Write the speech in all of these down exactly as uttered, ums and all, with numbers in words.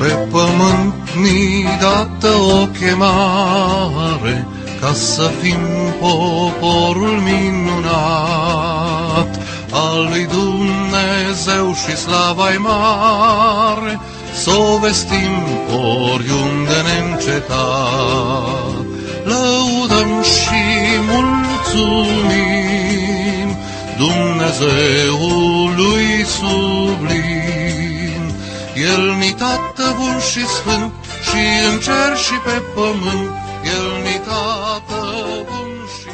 Pe pământ ni dată o chemare, ca să fim poporul minunat al lui Dumnezeu și slava-i mare, s-o vestim oriunde neîncetat. Lăudăm și mulțumim Dumnezeului sublim. El-ni Tată bun și sfânt, și în cer și pe pământ, El-ni Tată bun și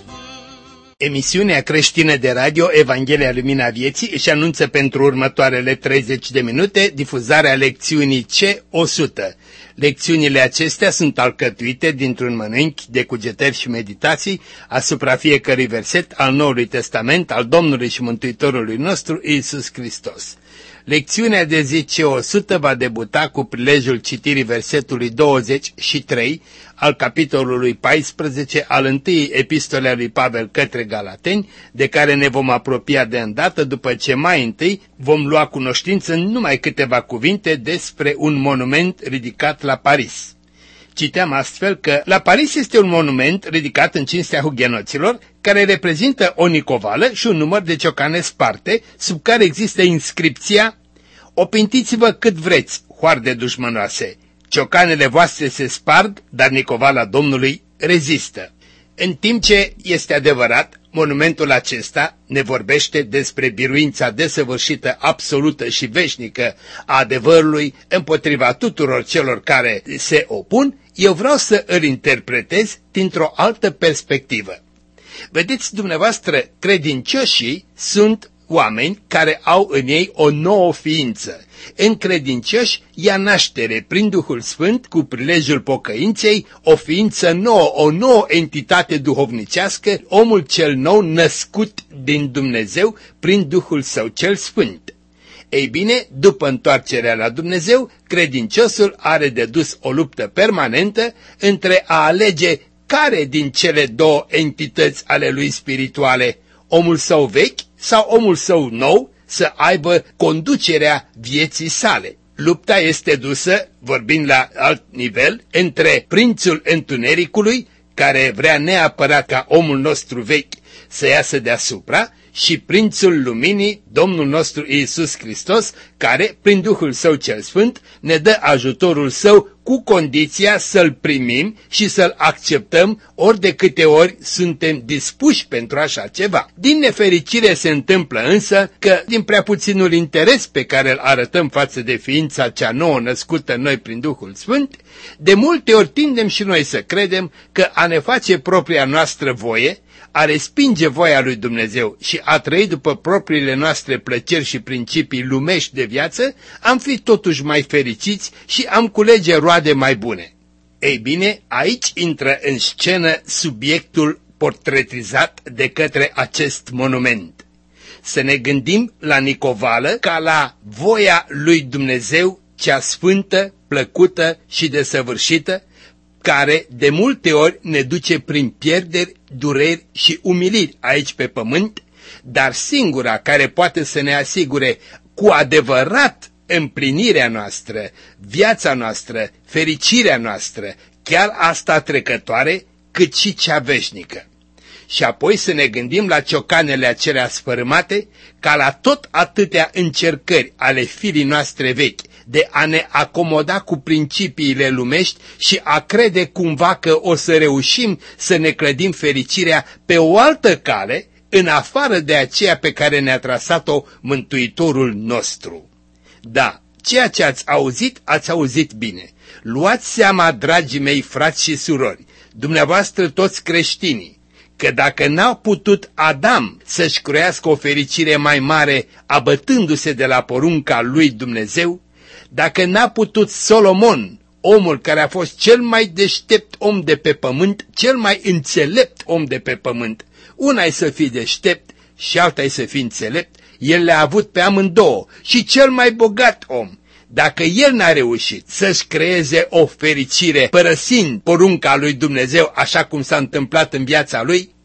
sfânt. Emisiunea creștină de radio Evanghelia Lumina Vieții își anunță pentru următoarele treizeci de minute difuzarea lecțiunii C o sută. Lecțiunile acestea sunt alcătuite dintr-un mănânchi de cugetări și meditații asupra fiecărui verset al Noului Testament al Domnului și Mântuitorului nostru Iisus Hristos. Lecțiunea de zi C o sută va debuta cu prilejul citirii versetului douăzeci și trei al capitolului paisprezece al întâiei epistole a lui Pavel către Galateni, de care ne vom apropia de îndată după ce mai întâi vom lua cunoștință în numai câteva cuvinte despre un monument ridicat la Paris. Citeam astfel că la Paris este un monument ridicat în cinstea hugenoților, care reprezintă o nicovală și un număr de ciocane sparte, sub care există inscripția: opintiți-vă cât vreți, hoarde dușmănoase, ciocanele voastre se sparg, dar nicovala Domnului rezistă. În timp ce este adevărat, monumentul acesta ne vorbește despre biruința desăvârșită, absolută și veșnică a adevărului împotriva tuturor celor care se opun, eu vreau să îl interpretez dintr-o altă perspectivă. Vedeți, dumneavoastră, credincioșii sunt oameni care au în ei o nouă ființă. În credincioși ia naștere prin Duhul Sfânt, cu prilejul pocăinței, o ființă nouă, o nouă entitate duhovnicească, omul cel nou născut din Dumnezeu prin Duhul Său cel Sfânt. Ei bine, după întoarcerea la Dumnezeu, credinciosul are de dus o luptă permanentă între a alege care din cele două entități ale lui spirituale, omul său vechi sau omul său nou, să aibă conducerea vieții sale. Lupta este dusă, vorbind la alt nivel, între prințul întunericului, care vrea neapărat ca omul nostru vechi să iasă deasupra, și prințul luminii, Domnul nostru Iisus Hristos, care, prin Duhul Său cel Sfânt, ne dă ajutorul Său cu condiția să-L primim și să-L acceptăm ori de câte ori suntem dispuși pentru așa ceva. Din nefericire se întâmplă însă că, din prea puținul interes pe care îl arătăm față de ființa cea nouă născută în noi prin Duhul Sfânt, de multe ori tindem și noi să credem că a ne face propria noastră voie, a respinge voia lui Dumnezeu și a trăi după propriile noastre plăceri și principii lumești de viață, am fi totuși mai fericiți și am culege roade mai bune. Ei bine, aici intră în scenă subiectul portretizat de către acest monument. Să ne gândim la nicovală ca la voia lui Dumnezeu, cea sfântă, plăcută și desăvârșită, care de multe ori ne duce prin pierderi, dureri și umiliri aici pe pământ, dar singura care poate să ne asigure cu adevărat împlinirea noastră, viața noastră, fericirea noastră, chiar asta trecătoare, cât și cea veșnică. Și apoi să ne gândim la ciocanele acelea sfărâmate, ca la tot atâtea încercări ale firii noastre vechi, de a ne acomoda cu principiile lumești și a crede cumva că o să reușim să ne clădim fericirea pe o altă cale, în afară de aceea pe care ne-a trasat-o Mântuitorul nostru. Da, ceea ce ați auzit, ați auzit bine. Luați seama, dragii mei frați și surori, dumneavoastră toți creștinii, că dacă n-a putut Adam să-și croiască o fericire mai mare abătându-se de la porunca lui Dumnezeu, dacă n-a putut Solomon, omul care a fost cel mai deștept om de pe pământ, cel mai înțelept om de pe pământ, una-i să fii deștept și alta-i să fii înțelept, el le-a avut pe amândouă, și cel mai bogat om, dacă el n-a reușit să-și creeze o fericire părăsind porunca lui Dumnezeu așa cum s-a întâmplat în viața lui,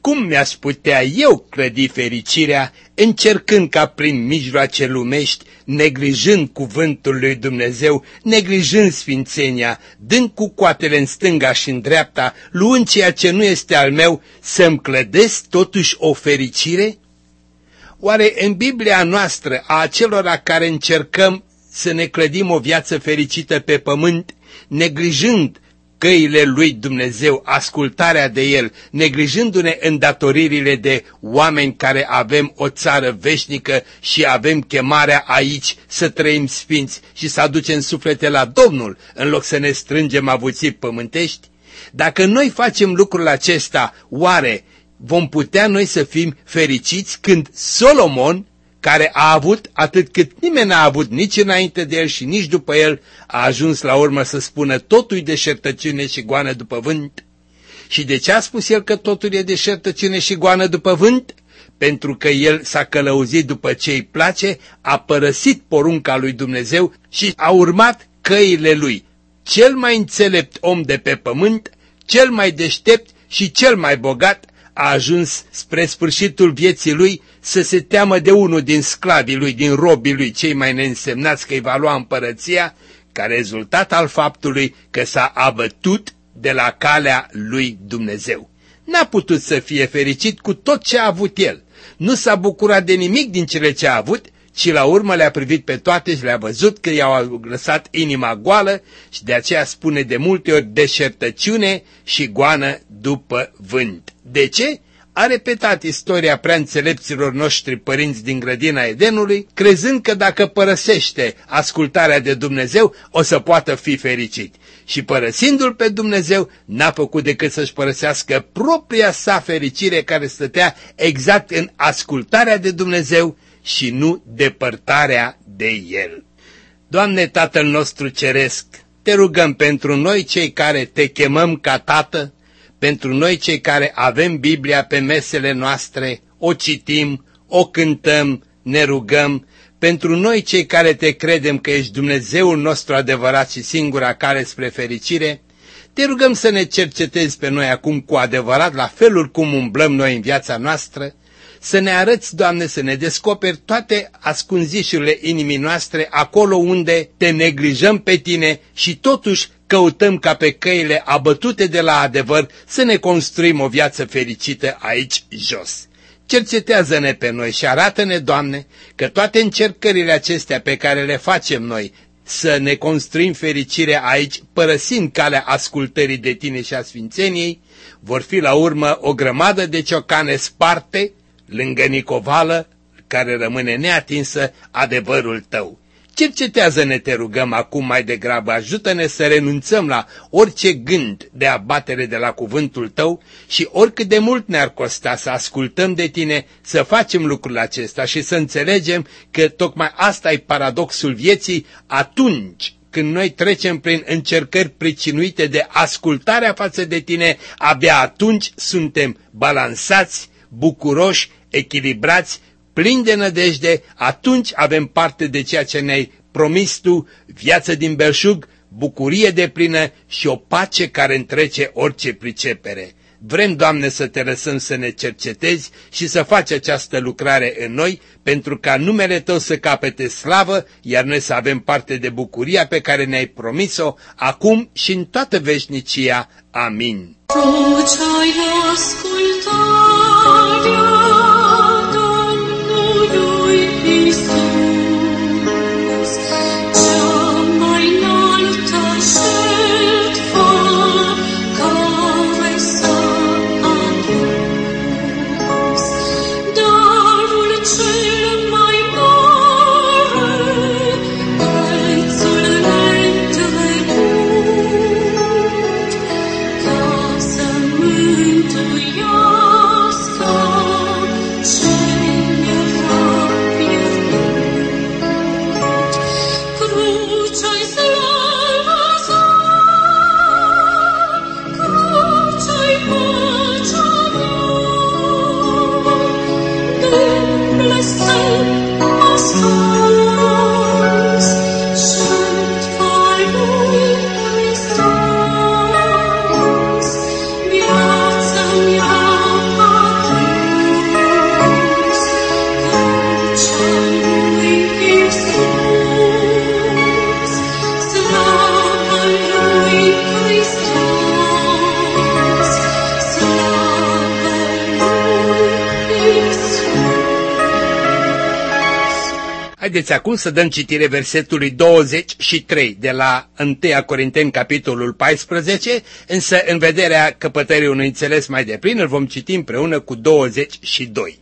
Cum mi-aș putea eu clădi fericirea, încercând ca prin mijloace lumești, neglijând cuvântul lui Dumnezeu, neglijând sfințenia, dând cu coatele în stânga și în dreapta, luând ceea ce nu este al meu, să-mi clădesc totuși o fericire? Oare în Biblia noastră, a acelora care încercăm să ne clădim o viață fericită pe pământ, neglijând căile lui Dumnezeu, ascultarea de El, neglijându-ne îndatoririle de oameni care avem o țară veșnică și avem chemarea aici să trăim sfinți și să aducem suflete la Domnul, în loc să ne strângem avuții pământești? Dacă noi facem lucrul acesta, oare vom putea noi să fim fericiți când Solomon, care a avut atât cât nimeni n-a avut nici înainte de el și nici după el, a ajuns la urmă să spună totul e deșertăciune și goană după vânt? Și de ce a spus el că totul e deșertăciune și goană după vânt? Pentru că el s-a călăuzit după ce îi place, a părăsit porunca lui Dumnezeu și a urmat căile lui. Cel mai înțelept om de pe pământ, cel mai deștept și cel mai bogat, a ajuns spre sfârșitul vieții lui să se teamă de unul din sclavii lui, din robii lui, cei mai neînsemnați, că îi va lua împărăția, ca rezultat al faptului că s-a abătut de la calea lui Dumnezeu. N-a putut să fie fericit cu tot ce a avut el. Nu s-a bucurat de nimic din cele ce a avut, ci la urmă le-a privit pe toate și le-a văzut că i-au lăsat inima goală și de aceea spune de multe ori deșertăciune și goană după vânt. De ce? A repetat istoria prea înțelepților noștri părinți din grădina Edenului, crezând că dacă părăsește ascultarea de Dumnezeu, o să poată fi fericit. Și părăsindu-L pe Dumnezeu, n-a făcut decât să-și părăsească propria sa fericire care stătea exact în ascultarea de Dumnezeu și nu depărtarea de El. Doamne Tatăl nostru Ceresc, te rugăm pentru noi cei care te chemăm ca Tată, pentru noi cei care avem Biblia pe mesele noastre, o citim, o cântăm, ne rugăm, pentru noi cei care te credem că ești Dumnezeul nostru adevărat și singura cale spre fericire, te rugăm să ne cercetezi pe noi acum cu adevărat la felul cum umblăm noi în viața noastră, să ne arăți, Doamne, să ne descoperi toate ascunzișurile inimii noastre acolo unde te neglijăm pe Tine și totuși căutăm ca pe căile abătute de la adevăr să ne construim o viață fericită aici jos. Cercetează-ne pe noi și arată-ne, Doamne, că toate încercările acestea pe care le facem noi să ne construim fericirea aici, părăsind calea ascultării de Tine și a sfințeniei, vor fi la urmă o grămadă de ciocane sparte lângă nicovală care rămâne neatinsă adevărul Tău. Cercetează-ne, te rugăm acum mai degrabă, ajută-ne să renunțăm la orice gând de abatere de la cuvântul Tău și oricât de mult ne-ar costa să ascultăm de Tine, să facem lucrul acesta și să înțelegem că tocmai asta e paradoxul vieții atunci când noi trecem prin încercări pricinuite de ascultarea față de Tine, abia atunci suntem balansați, bucuroși, echilibrați, plini de nădejde, atunci avem parte de ceea ce ne-ai promis Tu, viață din belșug, bucurie deplină și o pace care întrece orice pricepere. Vrem, Doamne, să Te lăsăm să ne cercetezi și să faci această lucrare în noi, pentru ca numele Tău să capete slavă, iar noi să avem parte de bucuria pe care ne-ai promis-o, acum și în toată veșnicia. Amin. Ca să mântuiască Haideți acum să dăm citire versetului douăzeci și trei de la întâi Corinteni, capitolul paisprezece, însă în vederea căpătării unui înțeles mai deplin îl vom citi împreună cu douăzeci și doi.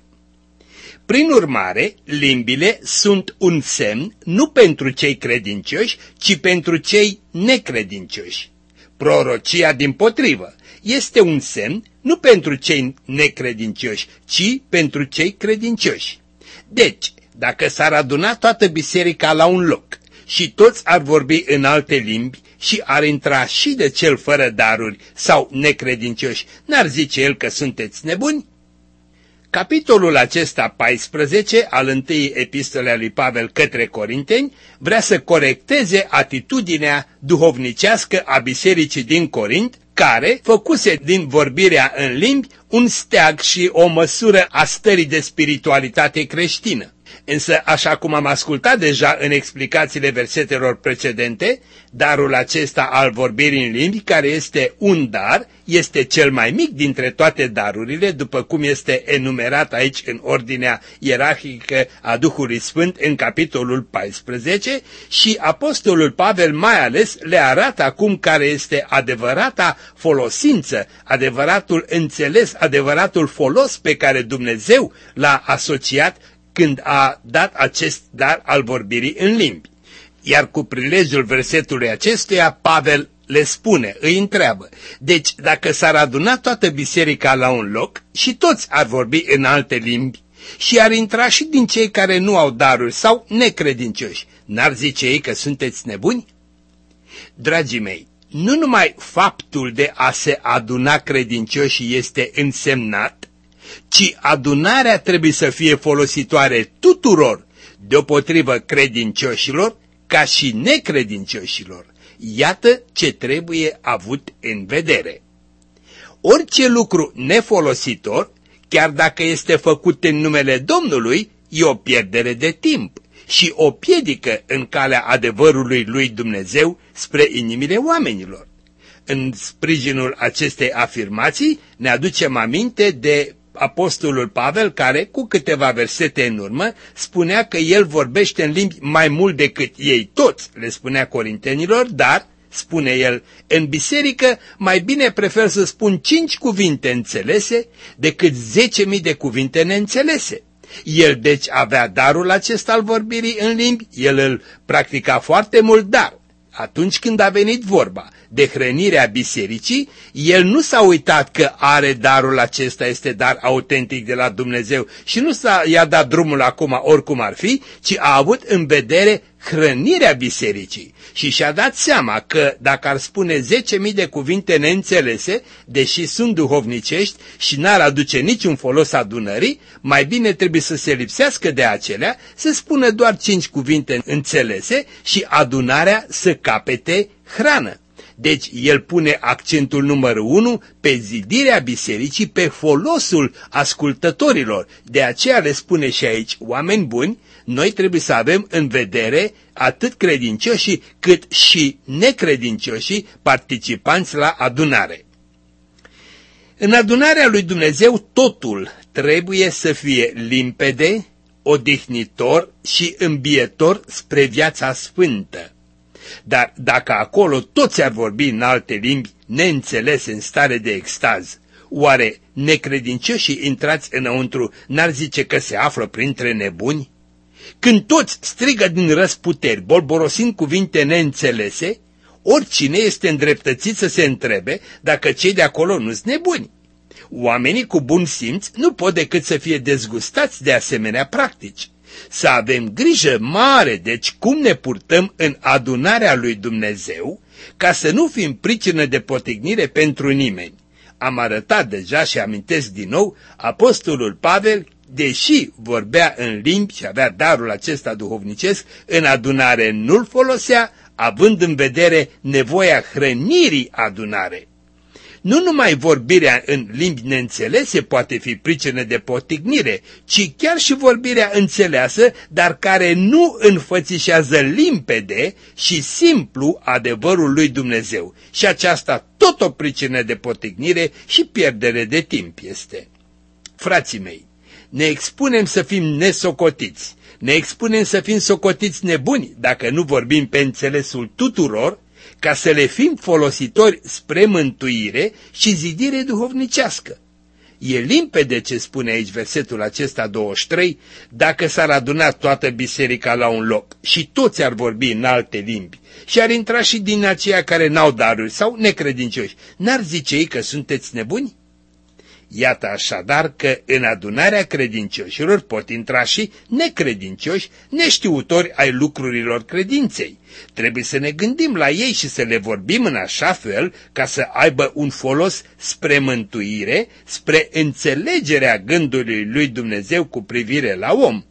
Prin urmare, limbile sunt un semn nu pentru cei credincioși, ci pentru cei necredincioși. Prorocia dimpotrivă este un semn nu pentru cei necredincioși, ci pentru cei credincioși. Deci, dacă s-ar aduna toată biserica la un loc și toți ar vorbi în alte limbi și ar intra și de cel fără daruri sau necredincioși, n-ar zice el că sunteți nebuni? Capitolul acesta paisprezece al întâiei epistole a lui Pavel către Corinteni vrea să corecteze atitudinea duhovnicească a bisericii din Corint, care făcuse din vorbirea în limbi un steag și o măsură a stării de spiritualitate creștină. Însă, așa cum am ascultat deja în explicațiile versetelor precedente, darul acesta al vorbirii în limbi, care este un dar, este cel mai mic dintre toate darurile, după cum este enumerat aici în ordinea ierarhică a Duhului Sfânt în capitolul paisprezece și apostolul Pavel mai ales le arată acum care este adevărata folosință, adevăratul înțeles, adevăratul folos pe care Dumnezeu l-a asociat când a dat acest dar al vorbirii în limbi. Iar cu prilejul versetului acestuia, Pavel le spune, îi întreabă, deci dacă s-ar aduna toată biserica la un loc și toți ar vorbi în alte limbi și ar intra și din cei care nu au daruri sau necredincioși, n-ar zice ei că sunteți nebuni? Dragii mei, nu numai faptul de a se aduna credincioșii este însemnat, ci adunarea trebuie să fie folositoare tuturor, deopotrivă credincioșilor ca și necredincioșilor. Iată ce trebuie avut în vedere. Orice lucru nefolositor, chiar dacă este făcut în numele Domnului, e o pierdere de timp și o piedică în calea adevărului lui Dumnezeu spre inimile oamenilor. În sprijinul acestei afirmații ne aducem aminte de apostolul Pavel, care, cu câteva versete în urmă, spunea că el vorbește în limbi mai mult decât ei toți, le spunea corintenilor, dar, spune el, în biserică mai bine prefer să spun cinci cuvinte înțelese decât zece mii de cuvinte neînțelese. El deci avea darul acesta al vorbirii în limbi, el îl practica foarte mult, dar atunci când a venit vorba de hrănirea bisericii, el nu s-a uitat că are darul acesta, este dar autentic de la Dumnezeu și nu s-a i-a dat drumul acum oricum ar fi, ci a avut în vedere hrănirea bisericii și și-a dat seama că dacă ar spune zece mii de cuvinte neînțelese, deși sunt duhovnicești și n-ar aduce niciun folos adunării, mai bine trebuie să se lipsească de acelea, să spună doar cinci cuvinte înțelese și adunarea să capete hrană. Deci el pune accentul numărul unu pe zidirea bisericii, pe folosul ascultătorilor. De aceea le spune și aici, oameni buni, noi trebuie să avem în vedere atât credincioșii cât și necredincioșii participanți la adunare. În adunarea lui Dumnezeu totul trebuie să fie limpede, odihnitor și îmbietor spre viața sfântă. Dar dacă acolo toți ar vorbi în alte limbi neînțelese în stare de extaz, oare necredincioșii intrați înăuntru n-ar zice că se află printre nebuni? Când toți strigă din răsputeri, bolborosind cuvinte neînțelese, oricine este îndreptățit să se întrebe dacă cei de acolo nu-s nebuni. Oamenii cu bun simț nu pot decât să fie dezgustați de asemenea practici. Să avem grijă mare, deci, cum ne purtăm în adunarea lui Dumnezeu, ca să nu fim pricină de potignire pentru nimeni. Am arătat deja și amintesc din nou, apostolul Pavel, deși vorbea în limbi și avea darul acesta duhovnicesc, în adunare nu-l folosea, având în vedere nevoia hrănirii adunare. Nu numai vorbirea în limbi neînțelese poate fi pricină de potignire, ci chiar și vorbirea înțeleasă, dar care nu înfățișează limpede și simplu adevărul lui Dumnezeu. Și aceasta tot o pricină de potignire și pierdere de timp este. Frații mei, ne expunem să fim nesocotiți, ne expunem să fim socotiți nebuni dacă nu vorbim pe înțelesul tuturor, ca să le fim folositori spre mântuire și zidire duhovnicească. E limpede ce spune aici versetul acesta douăzeci și trei, dacă s-ar aduna toată biserica la un loc și toți ar vorbi în alte limbi și ar intra și din aceia care n-au daruri sau necredincioși, n-ar zice ei că sunteți nebuni? Iată așadar că în adunarea credincioșilor pot intra și necredincioși, neștiutori ai lucrurilor credinței. Trebuie să ne gândim la ei și să le vorbim în așa fel ca să aibă un folos spre mântuire, spre înțelegerea gândului lui Dumnezeu cu privire la om.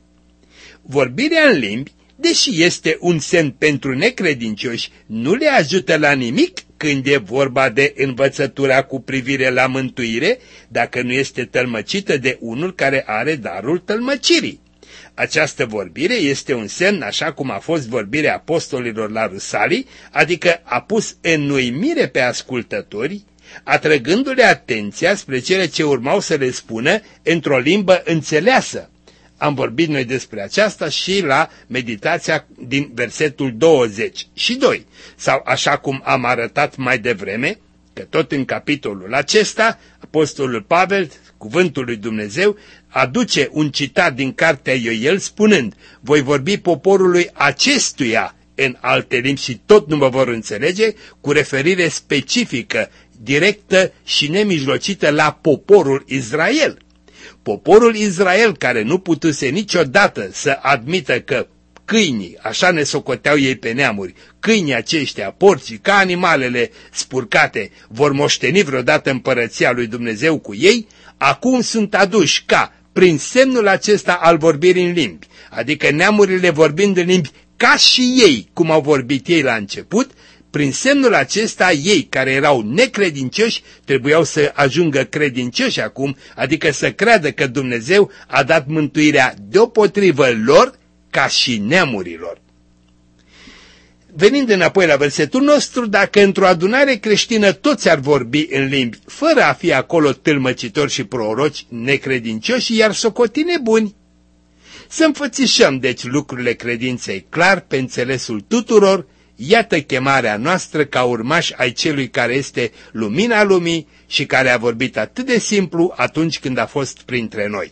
Vorbirea în limbi, deși este un semn pentru necredincioși, nu le ajută la nimic când e vorba de învățătura cu privire la mântuire, dacă nu este tălmăcită de unul care are darul tălmăcirii. Această vorbire este un semn, așa cum a fost vorbirea apostolilor la Rusalii, adică a pus în uimire pe ascultători, atrăgându-le atenția spre cele ce urmau să le spună într-o limbă înțeleasă. Am vorbit noi despre aceasta și la meditația din versetul douăzeci și doi, sau așa cum am arătat mai devreme, că tot în capitolul acesta, apostolul Pavel, cuvântul lui Dumnezeu, aduce un citat din cartea Ioel spunând, voi vorbi poporului acestuia în alte limbi și tot nu mă vor înțelege, cu referire specifică, directă și nemijlocită la poporul Israel. Poporul Israel, care nu putuse niciodată să admită că câinii, așa ne socoteau ei pe neamuri, câinii aceștia, porcii, ca animalele spurcate, vor moșteni vreodată împărăția lui Dumnezeu cu ei, acum sunt aduși ca, prin semnul acesta al vorbirii în limbi, adică neamurile vorbind în limbi ca și ei, cum au vorbit ei la început, prin semnul acesta ei, care erau necredincioși, trebuiau să ajungă credincioși acum, adică să creadă că Dumnezeu a dat mântuirea deopotrivă lor ca și neamurilor. Venind înapoi la versetul nostru, dacă într-o adunare creștină toți ar vorbi în limbi, fără a fi acolo tâlmăcitori și proroci necredincioși, i-ar socoti nebuni. Să înfățișăm deci lucrurile credinței clar pe înțelesul tuturor. Iată chemarea noastră ca urmași ai celui care este lumina lumii și care a vorbit atât de simplu atunci când a fost printre noi.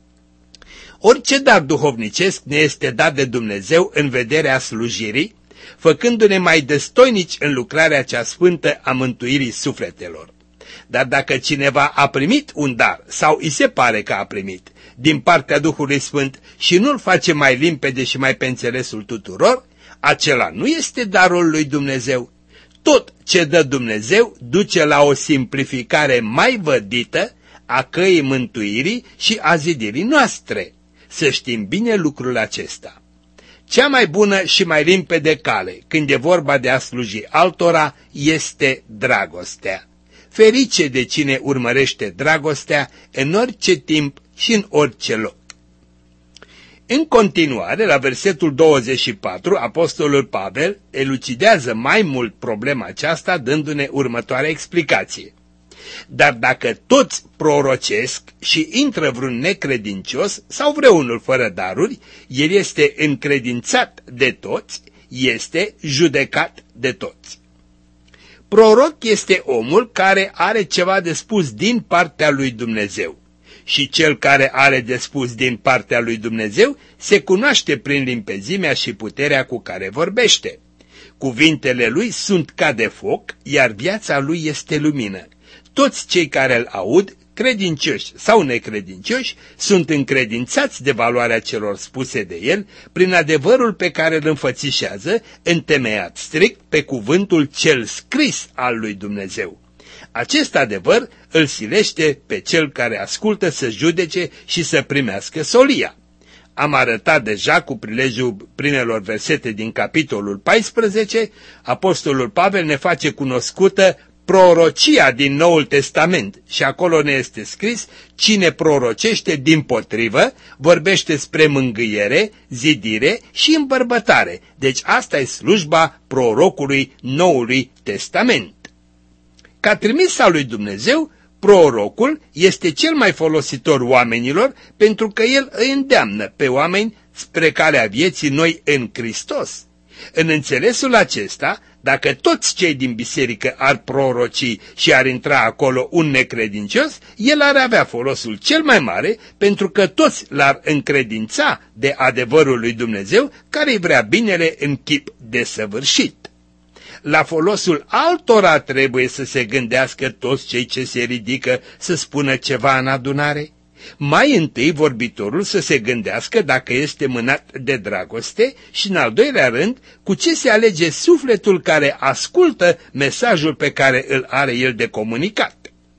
Orice dar duhovnicesc ne este dat de Dumnezeu în vederea slujirii, făcându-ne mai destoinici în lucrarea cea sfântă a mântuirii sufletelor. Dar dacă cineva a primit un dar sau îi se pare că a primit din partea Duhului Sfânt și nu-l face mai limpede și mai pe înțelesul tuturor, acela nu este darul lui Dumnezeu. Tot ce dă Dumnezeu duce la o simplificare mai vădită a căii mântuirii și a zidirii noastre. Să știm bine lucrul acesta. Cea mai bună și mai limpede cale, când e vorba de a sluji altora, este dragostea. Ferice de cine urmărește dragostea în orice timp și în orice loc. În continuare, la versetul douăzeci și patru, apostolul Pavel elucidează mai mult problema aceasta, dându-ne următoarea explicație. Dar dacă toți prorocesc și intră vreun necredincios sau vreunul fără daruri, el este încredințat de toți, este judecat de toți. Proroc este omul care are ceva de spus din partea lui Dumnezeu. Și cel care are de spus din partea lui Dumnezeu se cunoaște prin limpezimea și puterea cu care vorbește. Cuvintele lui sunt ca de foc, iar viața lui este lumină. Toți cei care îl aud, credincioși sau necredincioși, sunt încredințați de valoarea celor spuse de el prin adevărul pe care îl înfățișează, întemeiat strict pe cuvântul cel scris al lui Dumnezeu. Acest adevăr îl silește pe cel care ascultă să judece și să primească solia. Am arătat deja cu prilejul primelor versete din capitolul paisprezece, apostolul Pavel ne face cunoscută prorocia din Noul Testament și acolo ne este scris, cine prorocește dimpotrivă vorbește spre mângâiere, zidire și îmbărbătare. Deci asta e slujba prorocului Noului Testament. Ca trimis al lui Dumnezeu, Prorocul este cel mai folositor oamenilor pentru că el îi îndeamnă pe oameni spre calea vieții noi în Hristos. În înțelesul acesta, dacă toți cei din biserică ar proroci și ar intra acolo un necredincios, el ar avea folosul cel mai mare pentru că toți l-ar încredința de adevărul lui Dumnezeu care îi vrea binele în chip desăvârșit. La folosul altora trebuie să se gândească toți cei ce se ridică să spună ceva în adunare. Mai întâi vorbitorul să se gândească dacă este mânat de dragoste și, în al doilea rând, cu ce se alege sufletul care ascultă mesajul pe care îl are el de comunicat.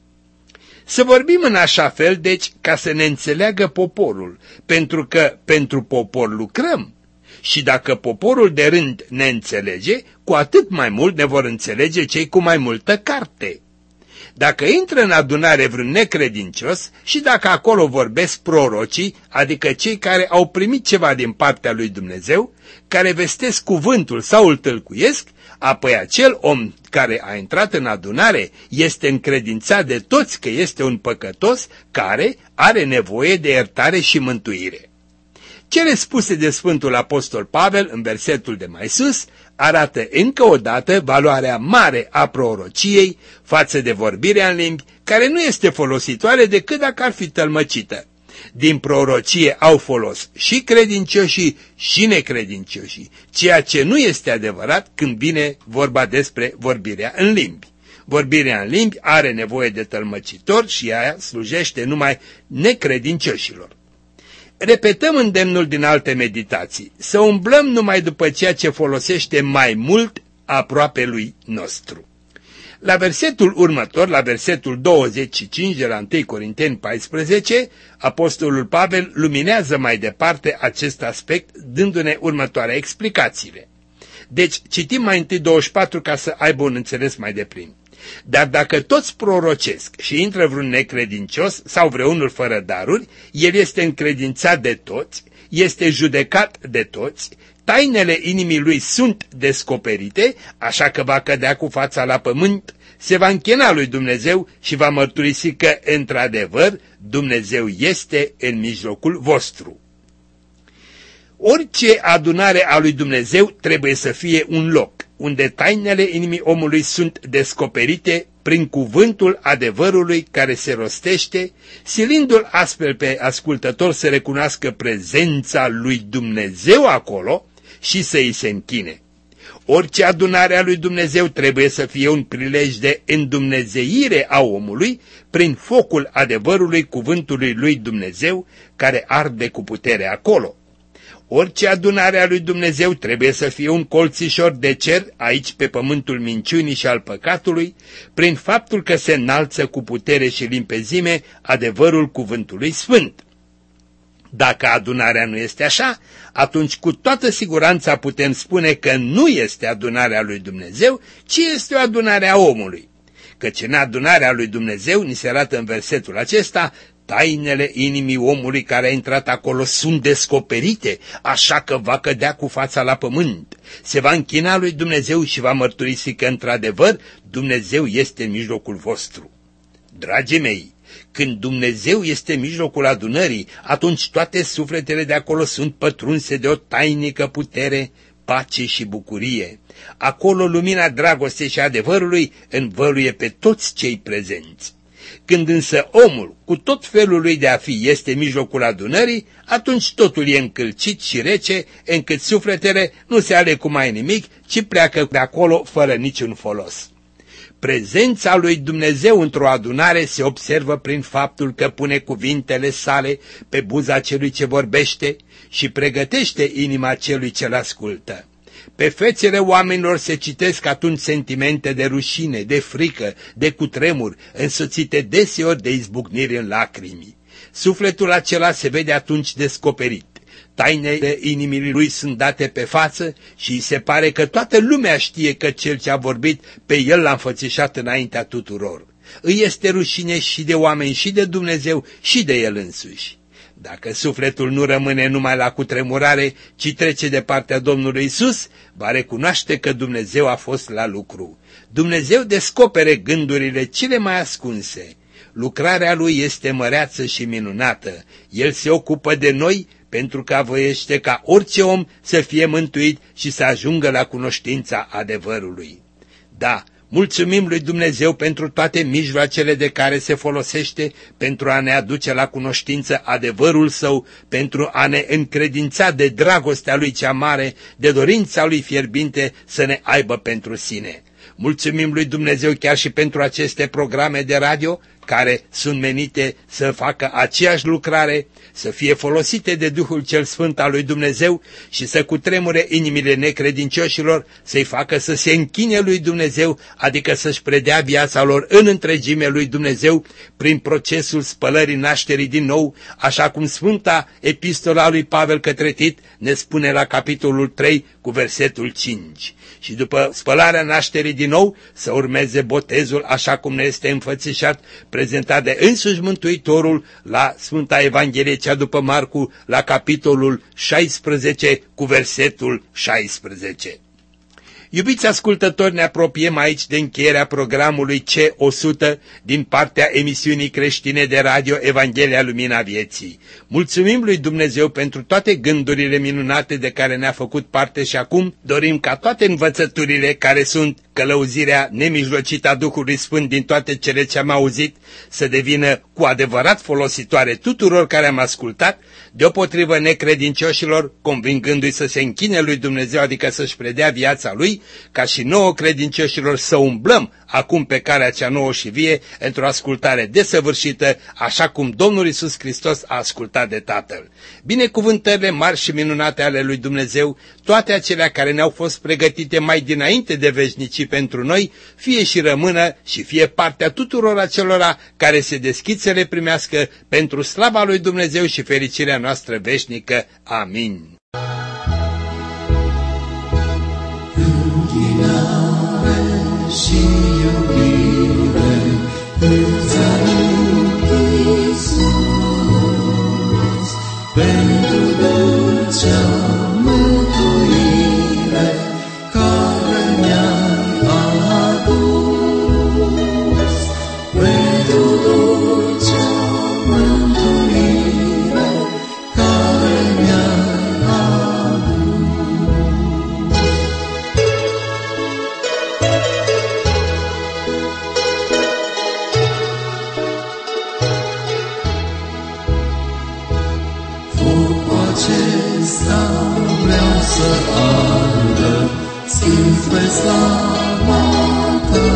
Să vorbim în așa fel, deci, ca să ne înțeleagă poporul, pentru că pentru popor lucrăm. Și dacă poporul de rând ne înțelege, cu atât mai mult ne vor înțelege cei cu mai multă carte. Dacă intră în adunare vreun necredincios și dacă acolo vorbesc prorocii, adică cei care au primit ceva din partea lui Dumnezeu, care vestesc cuvântul sau îl tâlcuiesc, apoi acel om care a intrat în adunare este încredințat de toți că este un păcătos care are nevoie de iertare și mântuire. Cele spuse de Sfântul Apostol Pavel în versetul de mai sus arată încă o dată valoarea mare a prorociei față de vorbirea în limbi, care nu este folositoare decât dacă ar fi tălmăcită. Din prorocie au folos și credincioșii și necredincioșii, ceea ce nu este adevărat când vine vorba despre vorbirea în limbi. Vorbirea în limbi are nevoie de tălmăcitor și aia slujește numai necredincioșilor. Repetăm îndemnul din alte meditații, să umblăm numai după ceea ce folosește mai mult aproape lui nostru. La versetul următor, la versetul douăzeci și cinci de la întâi Corinteni paisprezece, apostolul Pavel luminează mai departe acest aspect, dându-ne următoarea explicațiile. Deci, citim mai întâi douăzeci și patru ca să aibă un înțeles mai deplin. Dar dacă toți prorocesc și intră vreun necredincios sau vreunul fără daruri, el este încredințat de toți, este judecat de toți, tainele inimii lui sunt descoperite, așa că va cădea cu fața la pământ, se va închina lui Dumnezeu și va mărturisi că, într-adevăr, Dumnezeu este în mijlocul vostru. Orice adunare a lui Dumnezeu trebuie să fie un loc unde tainele inimii omului sunt descoperite prin cuvântul adevărului care se rostește, silindu-l astfel pe ascultător să recunoască prezența lui Dumnezeu acolo și să îi se închine. Orice adunare a lui Dumnezeu trebuie să fie un prilej de îndumnezeire a omului prin focul adevărului cuvântului lui Dumnezeu care arde cu putere acolo. Orice adunare a lui Dumnezeu trebuie să fie un colțișor de cer aici pe pământul minciunii și al păcatului, prin faptul că se înalță cu putere și limpezime adevărul cuvântului sfânt. Dacă adunarea nu este așa, atunci cu toată siguranța putem spune că nu este adunarea lui Dumnezeu, ci este o adunare a omului. Căci în adunarea lui Dumnezeu, ni se arată în versetul acesta, tainele inimii omului care a intrat acolo sunt descoperite, așa că va cădea cu fața la pământ. Se va închina lui Dumnezeu și va mărturisi că, într-adevăr, Dumnezeu este în mijlocul vostru. Dragii mei, când Dumnezeu este în mijlocul adunării, atunci toate sufletele de acolo sunt pătrunse de o tainică putere, pace și bucurie. Acolo lumina dragostei și adevărului învăluie pe toți cei prezenți. Când însă omul, cu tot felul lui de a fi, este în mijlocul adunării, atunci totul e încălcit și rece, încât sufletele nu se aleg cu mai nimic, ci pleacă de acolo fără niciun folos. Prezența lui Dumnezeu într-o adunare se observă prin faptul că pune cuvintele sale pe buza celui ce vorbește și pregătește inima celui ce-l ascultă. Pe fețele oamenilor se citesc atunci sentimente de rușine, de frică, de cutremur, însoțite deseori de izbucniri în lacrimi. Sufletul acela se vede atunci descoperit. Tainele inimii lui sunt date pe față și îi se pare că toată lumea știe că cel ce a vorbit pe el l-a înfățișat înaintea tuturor. Îi este rușine și de oameni și de Dumnezeu și de el însuși. Dacă sufletul nu rămâne numai la cutremurare, ci trece de partea Domnului Isus, va recunoaște că Dumnezeu a fost la lucru. Dumnezeu descopere gândurile cele mai ascunse. lucrarea Lui este măreață și minunată. El se ocupă de noi pentru că voiește ca orice om să fie mântuit și să ajungă la cunoștința adevărului. Da, mulțumim lui Dumnezeu pentru toate mijloacele de care se folosește pentru a ne aduce la cunoștință adevărul Său, pentru a ne încredința de dragostea Lui cea mare, de dorința Lui fierbinte să ne aibă pentru sine. Mulțumim lui Dumnezeu chiar și pentru aceste programe de radio care sunt menite să facă aceeași lucrare, să fie folosite de Duhul cel Sfânt al lui Dumnezeu și să cutremure inimile necredincioșilor, să-i facă să se închine lui Dumnezeu, adică să-și predea viața lor în întregime lui Dumnezeu prin procesul spălării nașterii din nou, așa cum Sfânta Epistola lui Pavel către Tit ne spune la capitolul trei cu versetul cinci. Și după spălarea nașterii din nou să urmeze botezul așa cum ne este înfățișat, prezentat de însuși Mântuitorul la Sfânta Evanghelie cea după Marcu, la capitolul șaisprezece cu versetul șaisprezece. Iubiți ascultători, ne apropiem aici de încheierea programului C o sută din partea emisiunii creștine de radio Evanghelia Lumina Vieții. Mulțumim lui Dumnezeu pentru toate gândurile minunate de care ne-a făcut parte și acum dorim ca toate învățăturile care sunt călăuzirea nemijlocită a Duhului Sfânt din toate cele ce am auzit să devină cu adevărat folositoare tuturor care am ascultat, deopotrivă necredincioșilor, convingându-i să se închine lui Dumnezeu, adică să-și predea viața lui, ca și nouă credincioșilor să umblăm acum pe calea cea nouă și vie într-o ascultare desăvârșită, așa cum Domnul Iisus Hristos a ascultat de Tatăl. Binecuvântările mari și minunate ale lui Dumnezeu, toate acelea care ne-au fost pregătite mai dinainte de veșnicii pentru noi, fie și rămână și fie partea tuturor acelora care se deschid să le primească pentru slava lui Dumnezeu și fericirea noastră veșnică. Amin. Închinare și iubire îți aduc, Iisus, pentru dulcea mântuire care mi-ai adus, pentru dulcea mântuire care mi-ai adus. Acesta vreau să ardă, spre slava ta,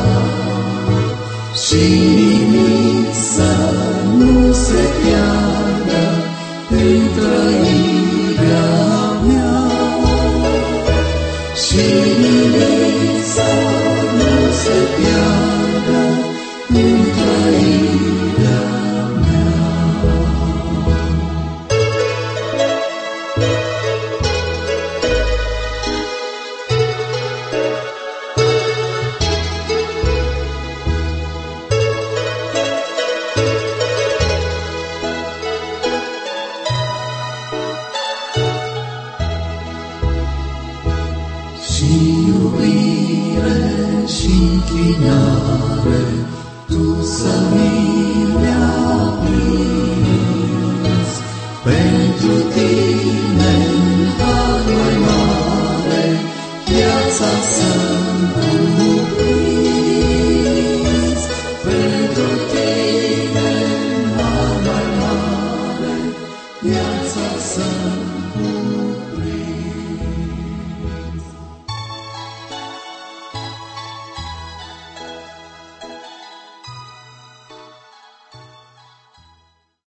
și nimic să nu se piardă în trăirea mea, și nimic să nu se piardă în trăirea mea. Și iubire și închinare tu să mi le aprinzi, pentru tine har mai mare viața să-mi cuprinzi, pentru tine har mai mare viața să-mi